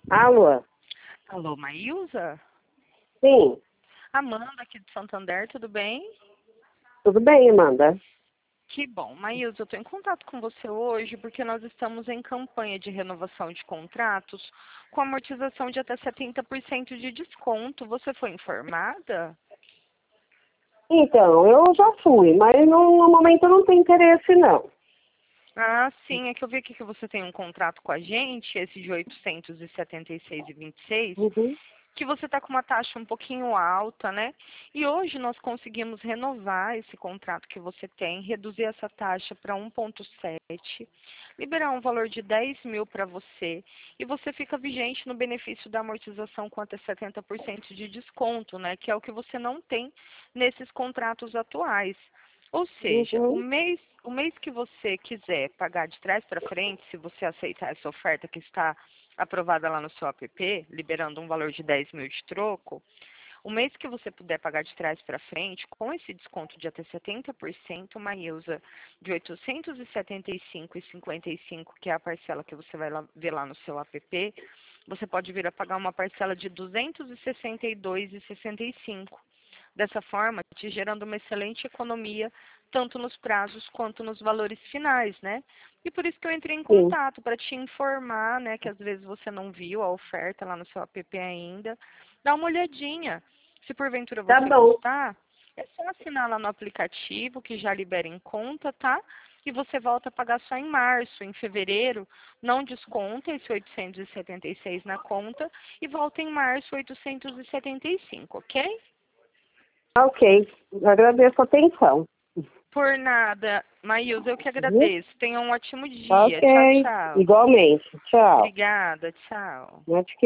Alô? Alô, Maísa? Sim, Amanda aqui de Santander, tudo bem? tudo bem, Amanda? Que bom. Maísa, eu estou em contato com você hoje porque nós estamos em campanha de renovação de contratos com amortização de até 70% de desconto. Você foi informada? Então, eu já fui, mas no momento eu não tenho interesse, não. Ah, sim, é que eu vi aqui que você tem um contrato com a gente, esse de 876,26, Uhum. que você está com uma taxa um pouquinho alta, né? E hoje nós conseguimos renovar esse contrato que você tem, reduzir essa taxa para 1,7, liberar um valor de 10 mil para você e você fica vigente no benefício da amortização com até 70% de desconto, né? Que é o que você não tem nesses contratos atuais. Ou seja, o Uhum. mês, o mês que você quiser pagar de trás para frente, se você aceitar essa oferta que está aprovada lá no seu app, liberando um valor de 10 mil de troco, o mês que você puder pagar de trás para frente, com esse desconto de até 70%, uma IUSA de 875,55, que é a parcela que você vai ver lá no seu app, você pode vir a pagar uma parcela de 262,65. Dessa forma, te gerando uma excelente economia, tanto nos prazos quanto nos valores finais, né? E por isso que eu entrei em Sim, contato, para te informar, né, que às vezes você não viu a oferta lá no seu app ainda. Dá uma olhadinha. Se porventura tá você bom. gostar, é só assinar lá no aplicativo, que já libera em conta, tá? E você volta a pagar só em março, em fevereiro, não desconta esse 876 na conta e volta em março 875, ok? Ok, agradeço a atenção. Por nada, Maílza, eu que Uhum. agradeço. Tenha um ótimo Ok, dia. Tchau, tchau. igualmente. Tchau. Obrigada, tchau. Acho que